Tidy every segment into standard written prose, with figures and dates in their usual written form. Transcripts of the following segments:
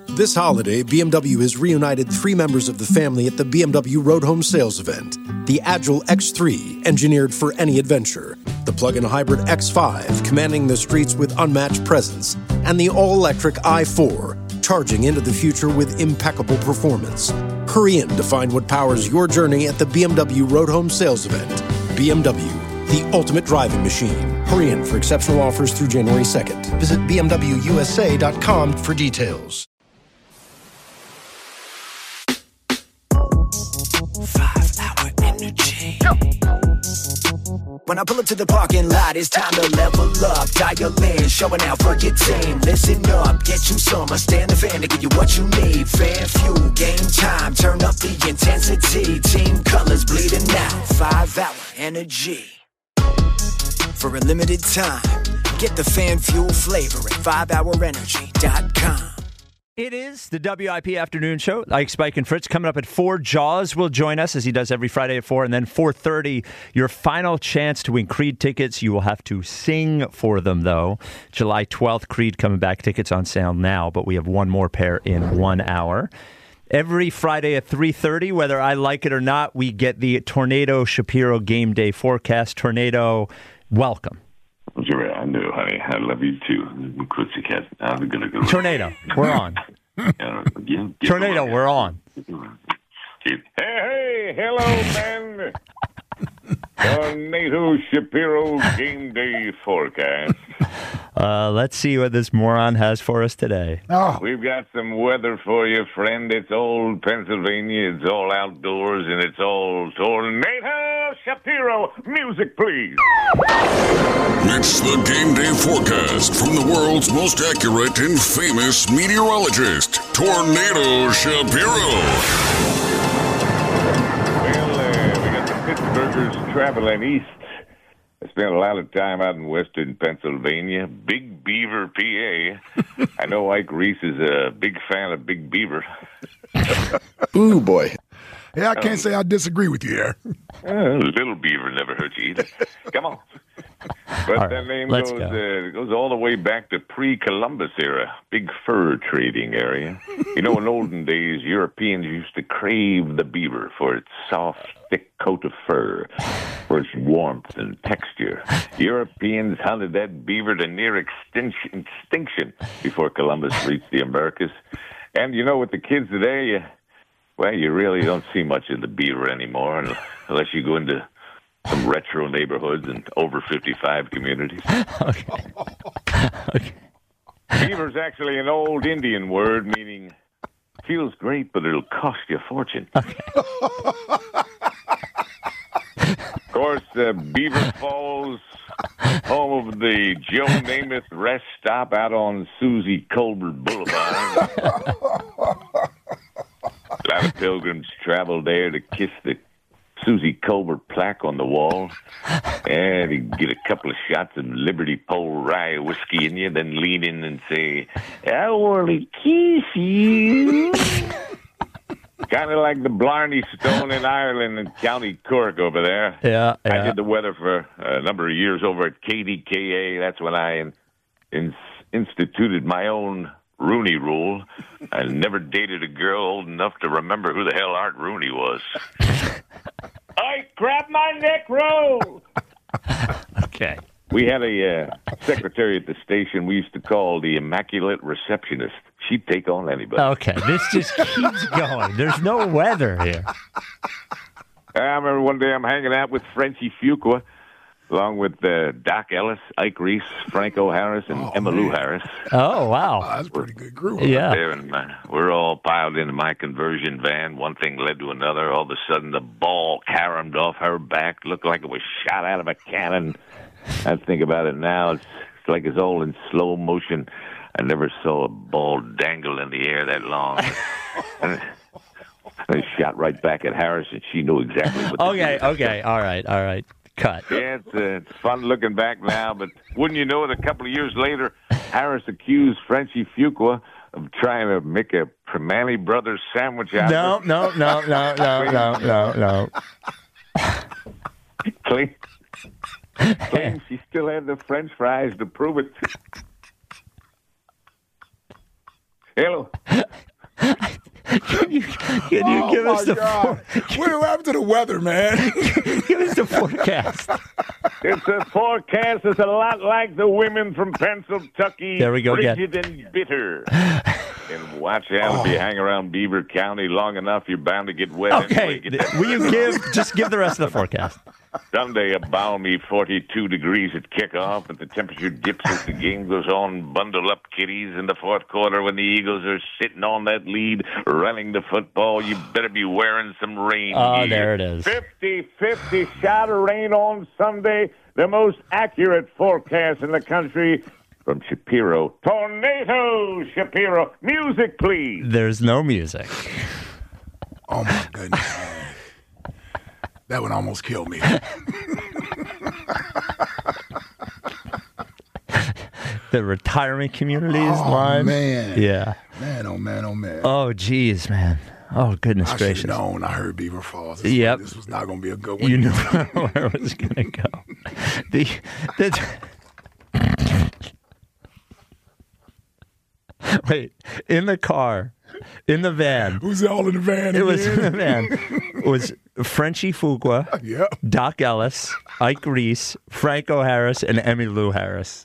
This holiday, BMW has reunited 3 members of the family at the BMW Road Home Sales event. The Agile X3, engineered for any adventure. The plug-in hybrid X5, commanding the streets with unmatched presence. And the all-electric i4, charging into the future with impeccable performance. Hurry in to find what powers your journey at the BMW Road Home Sales event. BMW, the ultimate driving machine. Hurry in for exceptional offers through January 2nd. Visit BMWUSA.com for details. 5-hour energy. When I pull up to the parking lot, it's time to level up. Dial in, showing out for your team. Listen up, get you some. I stand the fan to give you what you need. Fan fuel, game time. Turn up the intensity. Team colors bleeding out. 5-hour energy. For a limited time, get the fan fuel flavor at 5hourenergy.com. It is the WIP Afternoon Show. Ike, Spike, and Fritz coming up at 4. Jaws will join us as he does every Friday at 4. And then 4:30, your final chance to win Creed tickets. You will have to sing for them, though. July 12th, Creed coming back. Tickets on sale now, but we have one more pair in 1 hour. Every Friday at 3:30, whether I like it or not, we get the Tornado Shapiro game day forecast. Tornado, welcome. Sure, I know, honey. I love you too. Pussycat. I'm gonna go. Tornado, we're on. Tornado, we're on. Hey, hello, man. Tornado Shapiro game day forecast. Let's see what this moron has for us today. Oh. We've got some weather for you, friend. It's old Pennsylvania. It's all outdoors, and it's all Tornado Shapiro. Music, please. It's the game day forecast from the world's most accurate and famous meteorologist, Tornado Shapiro. Well, we got the Pittsburghers traveling east. I spent a lot of time out in western Pennsylvania, Big Beaver, PA. I know Ike Reese is a big fan of Big Beaver. Ooh, boy. Yeah, I can't say I disagree with you there. Little Beaver never hurt you either. Come on. But All that name let's goes all the way back to pre-Columbus era, big fur trading area. You know, in olden days, Europeans used to crave the beaver for its soft, thick coat of fur, for its warmth and texture. Europeans hunted that beaver to near extinction before Columbus reached the Americas. And you know, with the kids today, well, you really don't see much of the beaver anymore unless you go into some retro neighborhoods and over 55 communities. Okay. Beaver's actually an old Indian word meaning feels great, but it'll cost you a fortune. Okay. Of course, Beaver Falls, home of the Joe Namath rest stop out on Susie Colbert Boulevard. A lot of pilgrims travel there to kiss the Susie Colbert plaque on the wall, and you get a couple of shots of Liberty Pole rye whiskey in you, then lean in and say, "I want to kiss you." Kind of like the Blarney Stone in Ireland and County Cork over there. Yeah. I did the weather for a number of years over at KDKA. That's when I instituted my own Rooney rule. I never dated a girl old enough to remember who the hell Art Rooney was. I grab my neck roll. Okay. We had a secretary at the station we used to call the Immaculate Receptionist. She'd take on anybody. Okay, this just keeps going. There's no weather here. I remember one day I'm hanging out with Frenchie Fuqua, along with Doc Ellis, Ike Reese, Franco Harris, and Emma Lou Harris. Oh, wow. That's a pretty good group. Yeah. There, and we're all piled into my conversion van. One thing led to another. All of a sudden, the ball caromed off her back. Looked like it was shot out of a cannon. I think about it now. It's like it's all in slow motion. I never saw a ball dangle in the air that long. And I shot right back at Harris, and she knew exactly what to do. Okay. All right. Cut. Yeah, it's fun looking back now, but wouldn't you know it, a couple of years later, Harris accused Frenchie Fuqua of trying to make a Primanti Brothers sandwich out of her. No. Claims she still had the French fries to prove it. Hello. Can you give us the What happened to the weather, man? give us the forecast? It's a forecast that's a lot like the women from Pennsylvania. There we go again. Frigid and bitter. And watch out, if you hang around Beaver County long enough, you're bound to get wet. Okay, Anyway, will you just give the rest of the forecast? Sunday, a balmy 42 degrees at kickoff, but the temperature dips as the game goes on. Bundle up, kiddies, in the fourth quarter when the Eagles are sitting on that lead, running the football. You better be wearing some rain Oh, gear. there it is. 50-50 shot of rain on Sunday, the most accurate forecast in the country. From Shapiro. Tornado, Shapiro. Music, please. There's no music. Oh, my goodness, man. That one almost killed me. The retirement communities line. Man. Yeah. Man, oh, man, oh, man. Oh, geez, man. Oh, goodness I should gracious. have known. I heard Beaver Falls. Yep. This was not going to be a good one. You knew where it was going to go. Wait, in the car, in the van. Who's all in the van? It was in again? the van. It was Frenchie Fuqua, Yep. Doc Ellis, Ike Reese, Franco Harris, and Emmylou Harris.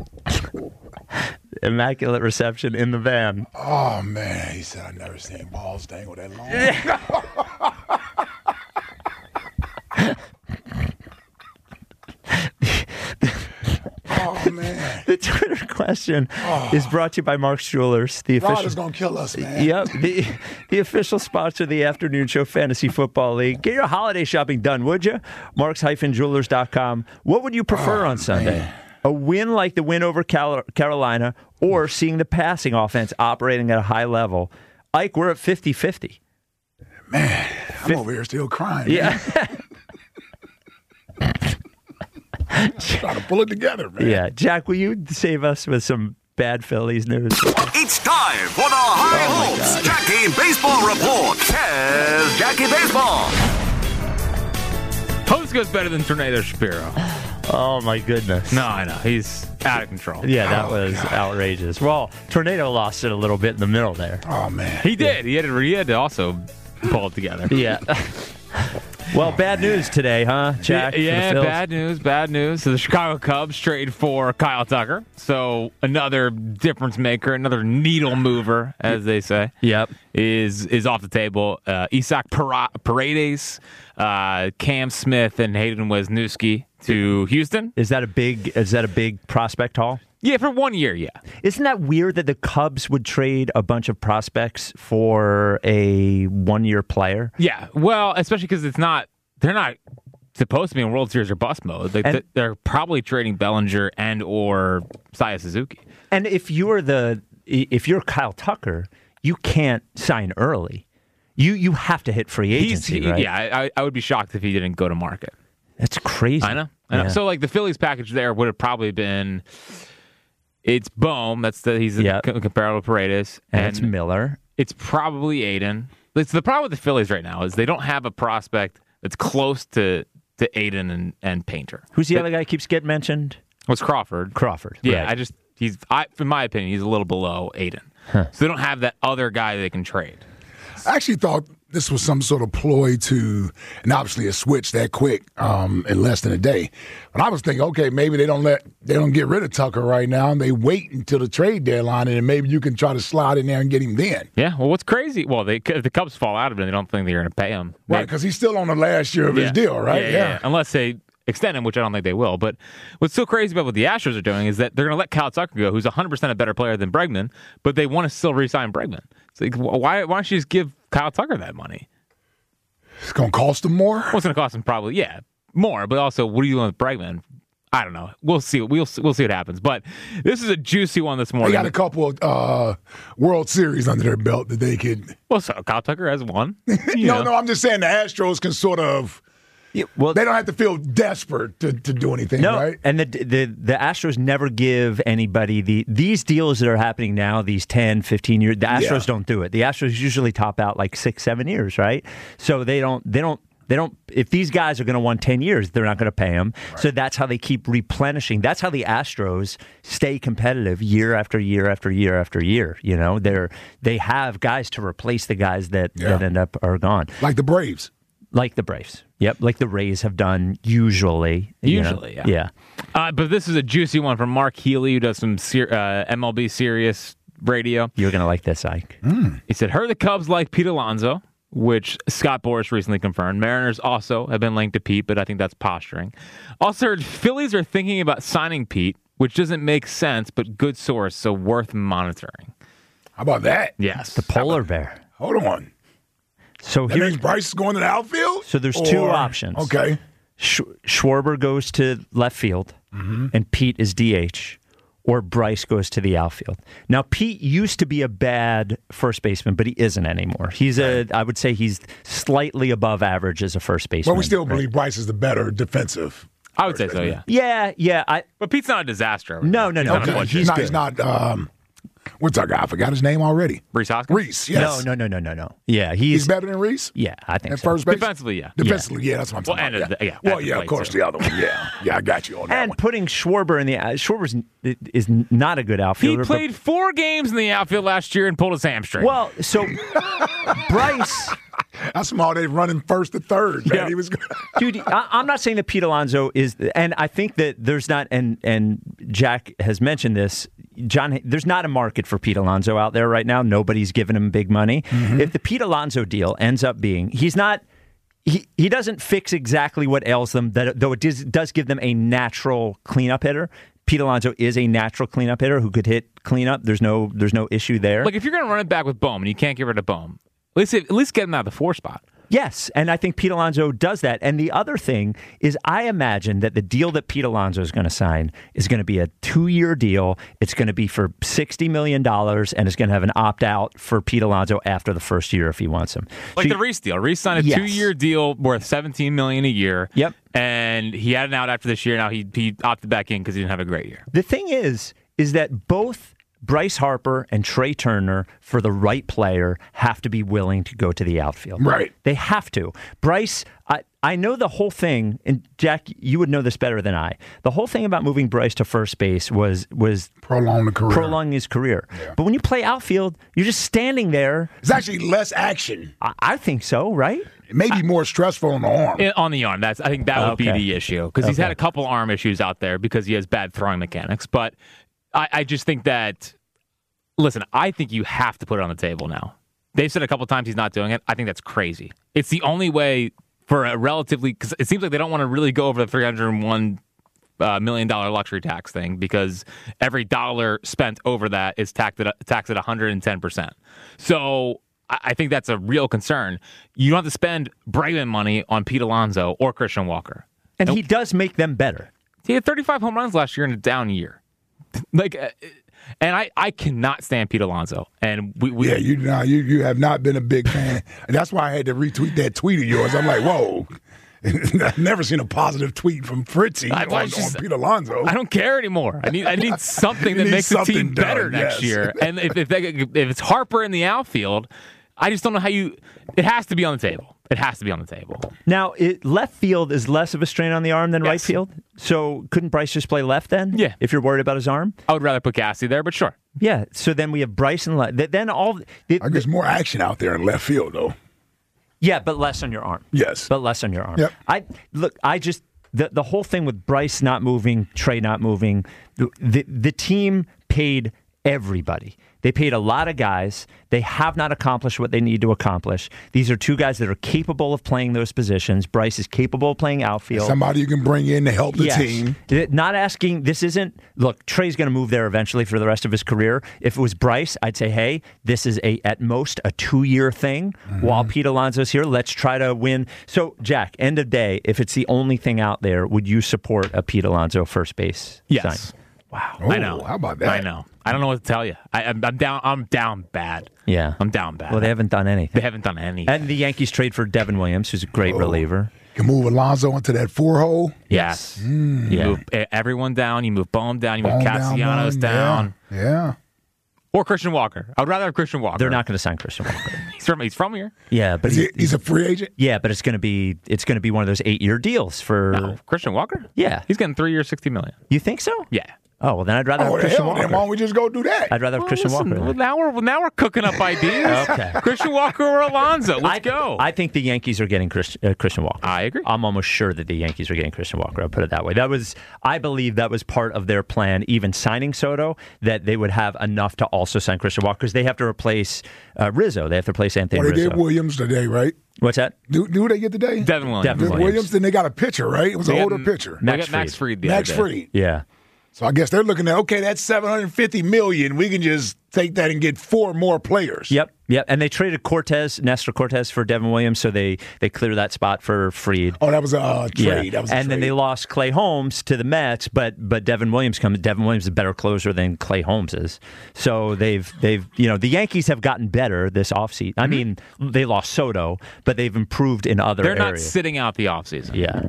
Immaculate reception in the van. Oh, man. He said, I never seen balls dangle that long. Oh, man. The Twitter question is brought to you by Mark's Jewelers, the Rod official. is going to kill us, man. Yep, the official sponsor of the Afternoon Show Fantasy Football League. Get your holiday shopping done, would you? Marks-Jewelers.com. What would you prefer on Sunday? Man. A win like the win over Carolina, or seeing the passing offense operating at a high level? Ike, we're at 50-50. Man, I'm over here still crying. Man. Yeah. Trying to pull it together, man. Yeah. Jack, will you save us with some bad Phillies news? It's time for the High Hopes Jackie Baseball Report. Here's Jackie Baseball. Hopes goes better than Tornado Shapiro. Oh, my goodness. No, I know. He's out of control. Yeah, that was outrageous. Well, Tornado lost it a little bit in the middle there. Oh, man. He did. He had to also pull it together. Yeah. Well, bad news today, huh, Jack? Yeah, for the Phils? bad news. So the Chicago Cubs trade for Kyle Tucker. So another difference maker, another needle mover, as they say. Yep. Is off the table. Isaac Paredes, Cam Smith, and Hayden Wesniewski to Houston. Is that a big prospect haul? Yeah, for 1 year, yeah. Isn't that weird that the Cubs would trade a bunch of prospects for a 1-year player? Yeah, well, especially because they're not supposed to be in World Series or bust mode. They're probably trading Bellinger and or Saya Suzuki. And if you're Kyle Tucker, you can't sign early. You have to hit free agency, right? Yeah, I would be shocked if he didn't go to market. That's crazy. I know. Yeah. So like the Phillies package there would have probably been. It's Bohm. He's comparable to Paredes, and it's Miller. It's probably Aiden. It's the problem with the Phillies right now is they don't have a prospect that's close to Aiden and Painter. Who's the other guy who keeps getting mentioned? What's Crawford? Yeah, right. In my opinion, he's a little below Aiden. Huh. So they don't have that other guy they can trade. I actually thought this was some sort of ploy and obviously a switch that quick in less than a day. But I was thinking, okay, maybe they don't get rid of Tucker right now, and they wait until the trade deadline, and then maybe you can try to slide in there and get him then. Yeah. Well, what's crazy? Well, if the Cubs fall out of it, they don't think they're going to pay him. Right, because he's still on the last year of his deal, right? Yeah. Unless they extend him, which I don't think they will. But what's so crazy about what the Astros are doing is that they're going to let Kyle Tucker go, who's 100% a better player than Bregman, but they want to still re-sign Bregman. It's like, why don't you just give Kyle Tucker that money? It's going to cost them more? Well, it's going to cost them probably, more. But also, what are you doing with Bregman? I don't know. We'll see. We'll see what happens. But this is a juicy one this morning. They got a couple of World Series under their belt that they could. Well, so Kyle Tucker has one. No, I'm just saying the Astros can sort of. Yeah, well, they don't have to feel desperate to do anything, right? And the Astros never give anybody these deals that are happening now, these 10, 15 years, the Astros don't do it. The Astros usually top out like 6-7 years, right? So they don't They don't. If these guys are going to want 10 years, they're not going to pay them. Right. So that's how they keep replenishing. That's how the Astros stay competitive year after year after year after year. You know, they have guys to replace the guys that end up are gone. Like the Braves. Like the Braves. Yep, like the Rays have done usually. Yeah. But this is a juicy one from Mark Healy, who does some MLB Sirius radio. You're going to like this, Ike. He said, heard the Cubs like Pete Alonso, which Scott Boras recently confirmed. Mariners also have been linked to Pete, but I think that's posturing. Also heard Phillies are thinking about signing Pete, which doesn't make sense, but good source, so worth monitoring. How about that? Yes. The polar bear. Hold on. So that means Bryce is going to the outfield? So there's two options. Okay. Schwarber goes to left field, and Pete is DH, or Bryce goes to the outfield. Now, Pete used to be a bad first baseman, but he isn't anymore. I would say he's slightly above average as a first baseman. But we still believe Bryce is the better defensive. I would say so, yeah. Yeah. But Pete's not a disaster. No. Okay. He's not. What's our guy? I forgot his name already. Reese Hoskins? Reese, yes. No. Yeah, he's better than Reese? Yeah, I think at so. first base? Defensively, yeah. Defensively, yeah, that's what I'm talking about. Of course, the other one. Yeah, I got you on that and one. Putting Schwarber in the Schwarber is not a good outfielder. He played 4 games in the outfield last year and pulled his hamstring. Well, so Bryce... That's small. They running first to third, man. Yeah. He was Dude, I'm not saying that Pete Alonso is, and I think that there's not, and Jack has mentioned this, John, there's not a market for Pete Alonso out there right now. Nobody's giving him big money. If the Pete Alonso deal ends up being, he doesn't fix exactly what ails them, though it does give them a natural cleanup hitter. Pete Alonso is a natural cleanup hitter who could hit cleanup. There's no issue there. Like if you're going to run it back with Bohm and you can't get rid of Bohm, at least get him out of the 4 spot. Yes, and I think Pete Alonso does that. And the other thing is I imagine that the deal that Pete Alonso is going to sign is going to be a 2-year deal. It's going to be for $60 million, and it's going to have an opt-out for Pete Alonso after the first year if he wants him. Like the Reese deal. Reese signed a 2-year deal worth $17 million a year. Yep. And he had an out after this year. Now he opted back in because he didn't have a great year. The thing is that both Bryce Harper and Trey Turner, for the right player, have to be willing to go to the outfield. Right. They have to. Bryce, I know the whole thing, and Jack, you would know this better than I. The whole thing about moving Bryce to first base was prolonging his career. Yeah. But when you play outfield, you're just standing there. It's actually less action. I think so, right? It may be more stressful on the arm. On the arm. I think that would be the issue. Because he's had a couple arm issues out there because he has bad throwing mechanics. But I just think that, listen, I think you have to put it on the table now. They've said a couple times he's not doing it. I think that's crazy. It's the only way for a relatively, because it seems like they don't want to really go over the $301 million luxury tax thing because every dollar spent over that is taxed at 110%. So I think that's a real concern. You don't have to spend Bregman money on Pete Alonso or Christian Walker. And he does make them better. He had 35 home runs last year in a down year. And I cannot stand Pete Alonso. And you have not been a big fan. And that's why I had to retweet that tweet of yours. I'm like, whoa. I've never seen a positive tweet from Fritzy on Pete Alonso. I don't care anymore. I need something that makes the team better next year. And if it's Harper in the outfield, I just don't know how it has to be on the table. It has to be on the table. Now, left field is less of a strain on the arm than right field. So couldn't Bryce just play left then? Yeah. If you're worried about his arm? I would rather put Cassidy there, but sure. Yeah. So then we have Bryce and left. Then I guess more action out there in left field, though. Yeah, but less on your arm. Yes. But less on your arm. Yep. The whole thing with Bryce not moving, Trey not moving, the team paid everybody. They paid a lot of guys. They have not accomplished what they need to accomplish. These are two guys that are capable of playing those positions. Bryce is capable of playing outfield. Somebody you can bring in to help the team. Not asking, look, Trey's going to move there eventually for the rest of his career. If it was Bryce, I'd say, hey, this is at most a 2-year thing while Pete Alonso's here. Let's try to win. So, Jack, end of day, if it's the only thing out there, would you support a Pete Alonso first base Yes. sign? Wow. Oh, I know. How about that? I know. I don't know what to tell you. I'm down bad. Yeah. I'm down bad. Well, they haven't done anything. They haven't done anything. And the Yankees trade for Devin Williams, who's a great reliever. You can move Alonso into that 4-hole. Yes. You move everyone down. You move Bohm down. You move Castellanos down. Yeah. Or Christian Walker. I would rather have Christian Walker. They're not going to sign Christian Walker. He's from here. Yeah, but he's a free agent. Yeah, but it's going to be one of those 8-year deals for No, Christian Walker. Yeah, he's getting 3 years, $60 million. You think so? Yeah. Oh, well, then I'd rather have Christian Walker. Then why don't we just go do that? I'd rather have Christian Walker. Well, now we're cooking up ideas. Okay. Christian Walker or Alonso. Let's go. I think the Yankees are getting Christian Walker. I agree. I'm almost sure that the Yankees are getting Christian Walker. I'll put it that way. I believe that was part of their plan, even signing Soto, that they would have enough to also sign Christian Walker because they have to replace Rizzo. They have to replace Anthony Rizzo. They get Williams today, right? What's that? Do they get today? Devin Williams. Williams. Then they got a pitcher, right? It was an older pitcher. Max Fried. Max Fried. Yeah. So I guess they're looking at, okay, that's $750 million. We can just take that and get 4 more players. Yep. And they traded Nestor Cortez for Devin Williams, so they cleared that spot for Fried. Oh, that was a trade. Yeah. That was a and trade. then they lost Clay Holmes to the Mets, but Devin Williams comes. Devin Williams is a better closer than Clay Holmes is. So they've the Yankees have gotten better this offseason. I mean, they lost Soto, but they've improved in other areas. They're not sitting out the offseason. Yeah.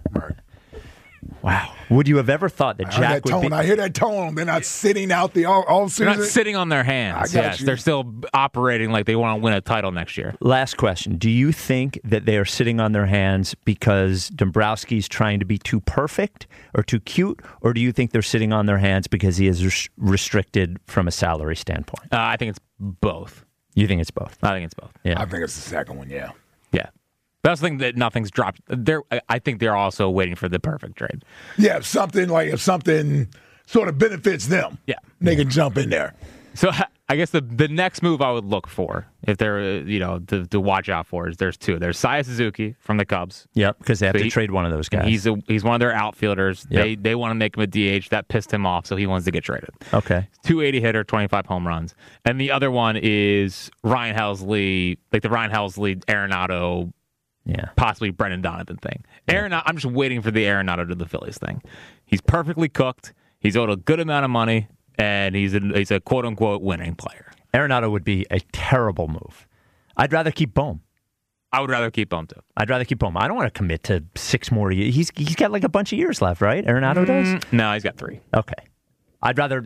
Wow. Would you have ever thought that Jack would be... I hear that tone. They're not sitting out the all season. They're not sitting on their hands. Yes, they're still operating like they want to win a title next year. Last question. Do you think that they are sitting on their hands because Dombrowski's trying to be too perfect or too cute, or do you think they're sitting on their hands because he is restricted from a salary standpoint? I think it's both. You think it's both? I think it's both. Yeah. I think it's the second one, yeah. Yeah. That's the thing that nothing's dropped. I think they're also waiting for the perfect trade. Yeah, if something sort of benefits them, they can jump in there. So I guess the next move I would look for, if they're to watch out for, is there's 2. There's Seiya Suzuki from the Cubs. Yep, because they have to trade one of those guys. He's one of their outfielders. Yep. They want to make him a DH. That pissed him off, so he wants to get traded. Okay. 280 hitter, 25 home runs. And the other one is Ryan Helsley, like the Ryan Helsley, Arenado. Yeah, possibly Brendan Donovan thing. Arenado, I'm just waiting for the Arenado to the Phillies thing. He's perfectly cooked. He's owed a good amount of money, and he's a quote unquote winning player. Arenado would be a terrible move. I'd rather keep Bohm. I would rather keep Bohm too. I'd rather keep Bohm. I don't want to commit to 6 more years. He's got like a bunch of years left, right? Arenado does. No, he's got 3. Okay. I'd rather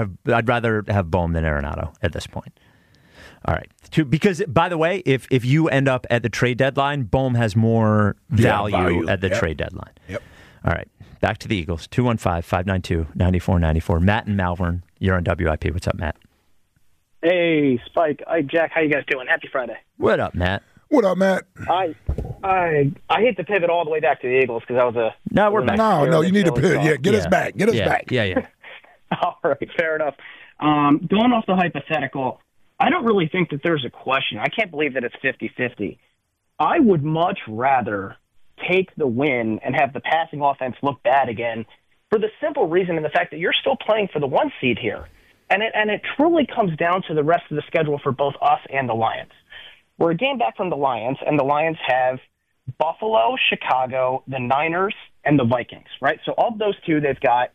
have Bohm than Arenado at this point. All right. Because, by the way, if you end up at the trade deadline, Bohm has more value at the trade deadline. Yep. All right. Back to the Eagles. 215-592-9494. Matt and Malvern, you're on WIP. What's up, Matt? Hey, Spike. Hi, Jack. How you guys doing? Happy Friday. What up, Matt? What up, Matt? I hate to pivot all the way back to the Eagles because that was a... No, we're back. No, you need to pivot. Yeah, get us back. Get us back. Yeah. All right, fair enough. Going off the hypothetical... I don't really think that there's a question. I can't believe that it's 50-50. I would much rather take the win and have the passing offense look bad again for the simple reason and the fact that you're still playing for the 1 seed here. And it truly comes down to the rest of the schedule for both us and the Lions. We're a game back from the Lions, and the Lions have Buffalo, Chicago, the Niners, and the Vikings, right? So of those 2, they've got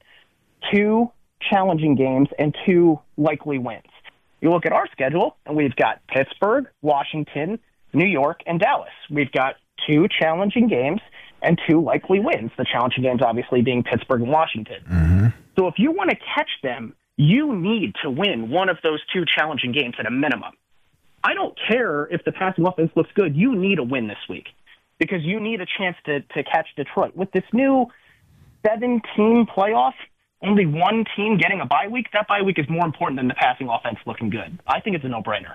2 challenging games and 2 likely wins. You look at our schedule, and we've got Pittsburgh, Washington, New York, and Dallas. We've got 2 challenging games and 2 likely wins, the challenging games obviously being Pittsburgh and Washington. Mm-hmm. So if you want to catch them, you need to win one of those 2 challenging games at a minimum. I don't care if the passing offense looks good. You need a win this week because you need a chance to catch Detroit. With this new 7-team playoff, only 1 team getting a bye week, that bye week is more important than the passing offense looking good. I think it's a no-brainer.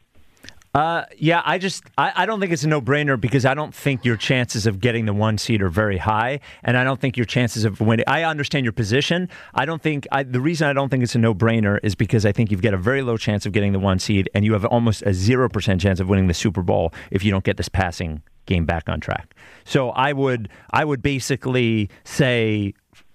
Yeah, I don't think it's a no-brainer because I don't think your chances of getting the 1 seed are very high, and I don't think your chances of winning. I understand your position. The reason I don't think it's a no-brainer is because I think you've got a very low chance of getting the 1 seed, and you have almost a 0% chance of winning the Super Bowl if you don't get this passing game back on track. So I would basically say,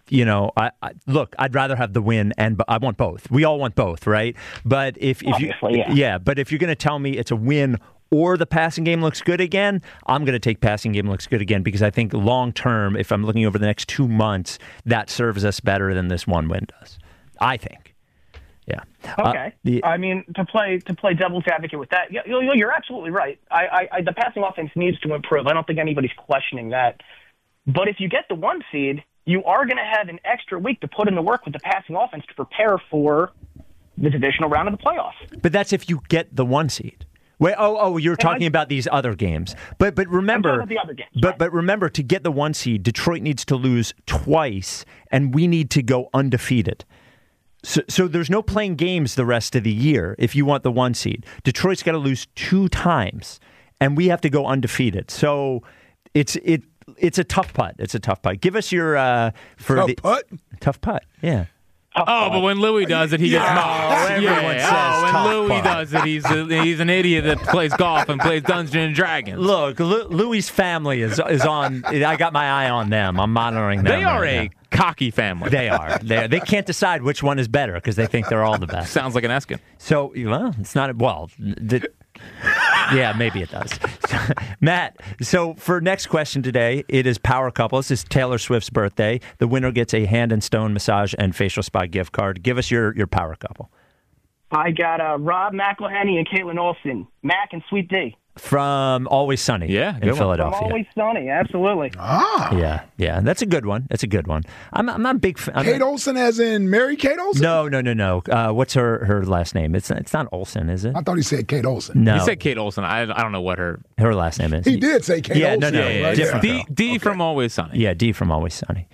I'd rather have the win, and I want both. We all want both, right? But if you're going to tell me it's a win or the passing game looks good again, I'm going to take passing game looks good again because I think long term, if I'm looking over the next 2 months, that serves us better than this 1 win does. I think. Yeah. Okay. To play devil's advocate with that, you're absolutely right. The passing offense needs to improve. I don't think anybody's questioning that. But if you get the 1 seed, you are going to have an extra week to put in the work with the passing offense to prepare for the divisional round of the playoffs. But that's if you get the 1 seed. Wait, you're talking about these other games. But remember, the other games, but remember, to get the 1 seed, Detroit needs to lose twice, and we need to go undefeated. So there's no playing games the rest of the year if you want the 1 seed. Detroit's got to lose 2 times, and we have to go undefeated. So it's a tough putt. It's a tough putt. Give us your tough putt. Yeah. But when Louis does it, he gets mocked. Everyone says when Louis does it, he's an idiot that plays golf and plays Dungeons and Dragons. Look, Louis' family is on. I got my eye on them. I'm monitoring them. They are a cocky family. They are. They can't decide which one is better because they think they're all the best. Sounds like an Eskin. So, well, it's not. Well, yeah, maybe it does. Matt, so for next question today, it is Power Couple. This is Taylor Swift's birthday. The winner gets a Hand and Stone massage and facial spa gift card. Give us your Power Couple. I got Rob McElhenney and Caitlin Olsen, Mac and Sweet D. From Always Sunny in Philadelphia. From Always Sunny, absolutely. Yeah, that's a good one. That's a good one. I'm a big fan. Kate Olsen as in Mary Kate Olsen? No. What's her last name? It's not Olsen, is it? I thought he said Kate Olsen. No. He said Kate Olsen. I don't know what her last name is. He did say Kate Olsen. No, different. D from Always Sunny. Yeah, D from Always Sunny.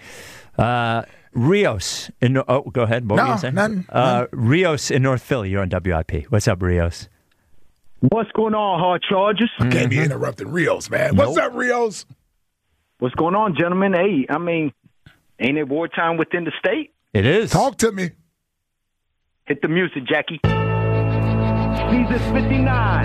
Rios. Go ahead. What were you saying? None. Rios in North Philly. You're on WIP. What's up, Rios? What's going on, Hard Chargers? Can't be interrupting Rios, man. What's up, Rios? What's going on, gentlemen? Hey, I mean, ain't it wartime within the state? It is. Talk to me. Hit the music, Jackie. Season 59,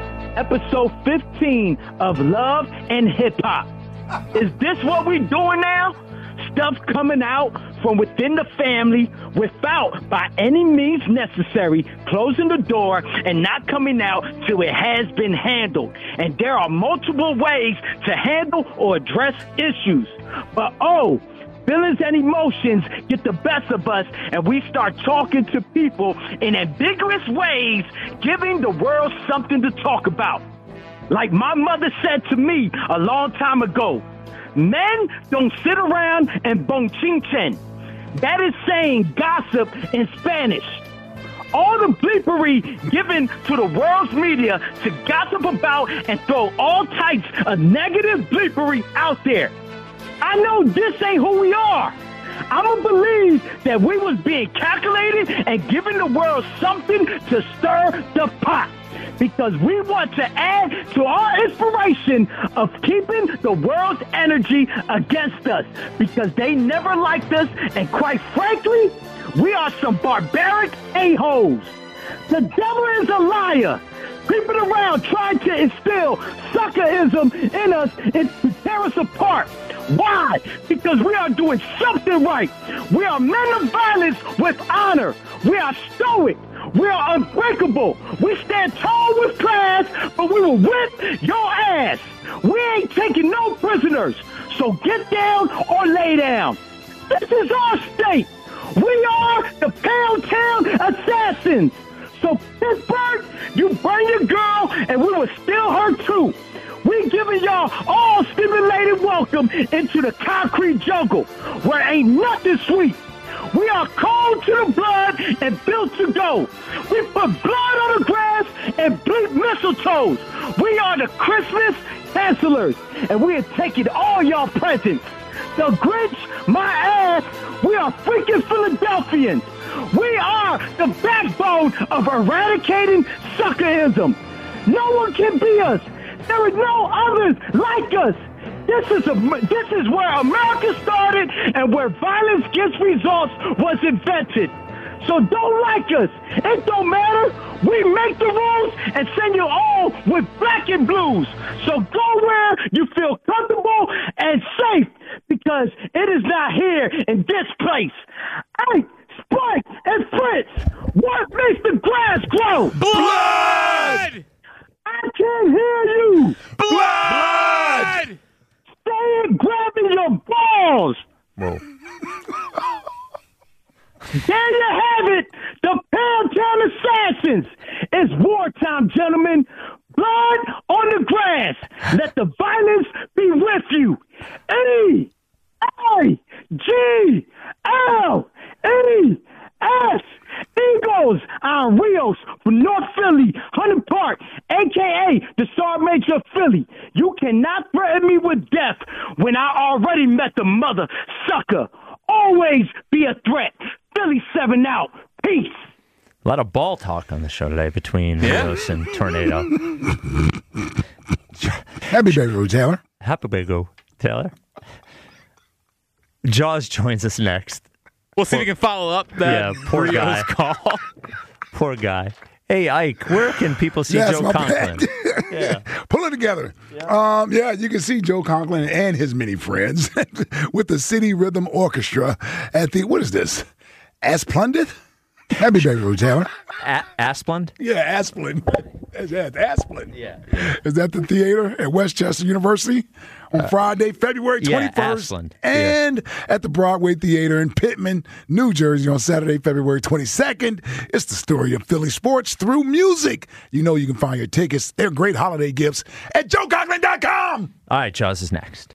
episode 15 of Love and Hip Hop. Is this what we doing now? Stuff coming out from within the family without, by any means necessary, closing the door and not coming out till it has been handled. And there are multiple ways to handle or address issues. But feelings and emotions get the best of us, and we start talking to people in ambiguous ways, giving the world something to talk about. Like my mother said to me a long time ago, men don't sit around and bonchinchen. That is saying gossip in Spanish. All the bleepery given to the world's media to gossip about and throw all types of negative bleepery out there. I know this ain't who we are. I'ma believe that we was being calculated and giving the world something to stir the pot. Because we want to add to our inspiration of keeping the world's energy against us. Because they never liked us, and quite frankly, we are some barbaric a-holes. The devil is a liar, creeping around trying to instill suckerism in us and to tear us apart. Why? Because we are doing something right. We are men of violence with honor. We are stoic. We are unbreakable. We stand tall with class, but we will whip your ass. We ain't taking no prisoners. So get down or lay down. This is our state. We are the Pound Town Assassins. So Pittsburgh, you burn your girl and we will steal her too. We giving y'all all stimulated welcome into the concrete jungle where ain't nothing sweet. We are cold to the blood and built to go. We put blood on the grass and bleed mistletoes. We are the Christmas cancelers, and we are taking all y'all presents. The Grinch, my ass, we are freaking Philadelphians. We are the backbone of eradicating suckerism. No one can be us. There is no others like us. This is where America started and where violence against results was invented. So don't like us. It don't matter. We make the rules and send you all with black and blues. So go where you feel comfortable and safe because it is not here in this place. Hey, Spike and Fritz, what makes the grass grow? Blood! I can't hear you. Blood! Stay grabbing your balls. Whoa. There you have it. The Pound Town Assassins. It's wartime, gentlemen. Blood on the grass. Let the violence be with you. E-A-G-L-E-S Eagles on Rios from North Philly, Hunter Park, a.k.a. the Star Major of Philly. You cannot threaten me with death when I already met the mother sucker. Always be a threat. Philly 7 out. Peace. A lot of ball talk on the show today between Rios and Tornado. Happy baby, Taylor. Happy baby, Taylor. Jaws joins us next. We'll see if we can follow up that poor Rios guy. call. Poor guy. Hey, Ike, where can people see Joe Conklin? Pull it together. You can see Joe Conklin and his many friends with the City Rhythm Orchestra at the, what is this? Asplunded? Happy baby, Taylor. Asplund? Yeah, Asplund. Asplund. Yeah. Is that the theater at Westchester University on Friday, February 21st? Asplund. And at the Broadway Theater in Pittman, New Jersey on Saturday, February 22nd. It's the story of Philly sports through music. You know you can find your tickets. They're great holiday gifts at joeconklin.com. All right, Jaws is next.